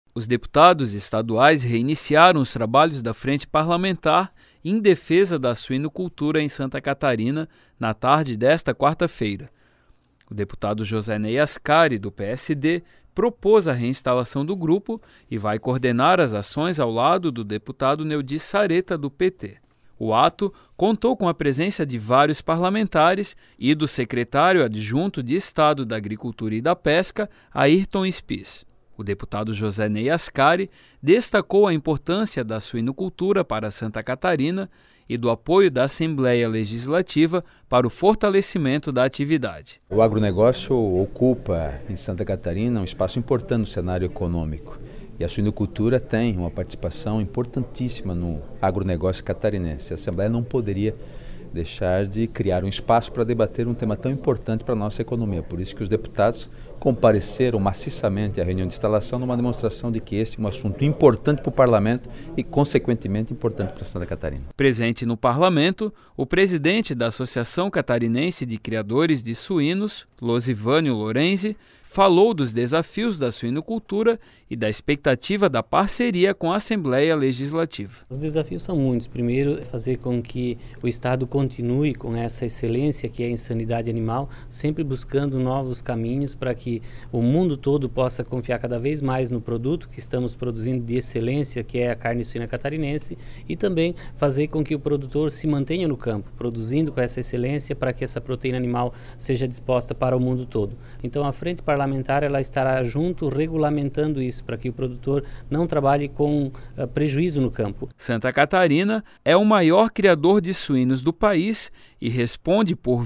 Os deputados estaduais reiniciaram os trabalhos da Frente Parlamentar em defesa da suinocultura em Santa Catarina na tarde desta quarta-feira. O deputado Josénei Ascari, do PSD, propôs a reinstalação do grupo e vai coordenar as ações ao lado do deputado Neudi Sareta, do PT. O ato contou com a presença de vários parlamentares e do secretário adjunto de Estado da Agricultura e da Pesca, Ayrton Spies. O deputado Josénei Ascari destacou a importância da suinocultura para Santa Catarina e do apoio da Assembleia Legislativa para o fortalecimento da atividade. O agronegócio ocupa em Santa Catarina um espaço importante no cenário econômico. E a suinocultura tem uma participação importantíssima no agronegócio catarinense. A Assembleia não poderia deixar de criar um espaço para debater um tema tão importante para a nossa economia. Por isso que os deputados compareceram maciçamente à reunião de instalação numa demonstração de que este é um assunto importante para o Parlamento e, consequentemente, importante para Santa Catarina. Presente no Parlamento, o presidente da Associação Catarinense de Criadores de Suínos, Losivânio Lorenzi, falou dos desafios da suinocultura e da expectativa da parceria com a Assembleia Legislativa. Os desafios são muitos. Primeiro, fazer com que o Estado continue com essa excelência que é em sanidade animal, sempre buscando novos caminhos para que o mundo todo possa confiar cada vez mais no produto que estamos produzindo de excelência, que é a carne suína catarinense, e também fazer com que o produtor se mantenha no campo, produzindo com essa excelência para que essa proteína animal seja disposta para o mundo todo. Então, a Frente Parlamentar ela estará junto regulamentando isso, para que o produtor não trabalhe com prejuízo no campo. Santa Catarina é o maior criador de suínos do país e responde por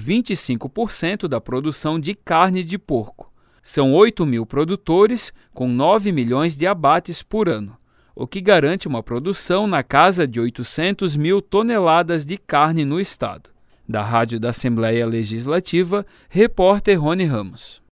25% da produção de carne de porco. São 8.000 produtores com 9 milhões de abates por ano, o que garante uma produção na casa de 800.000 toneladas de carne no estado. Da Rádio da Assembleia Legislativa, repórter Rony Ramos.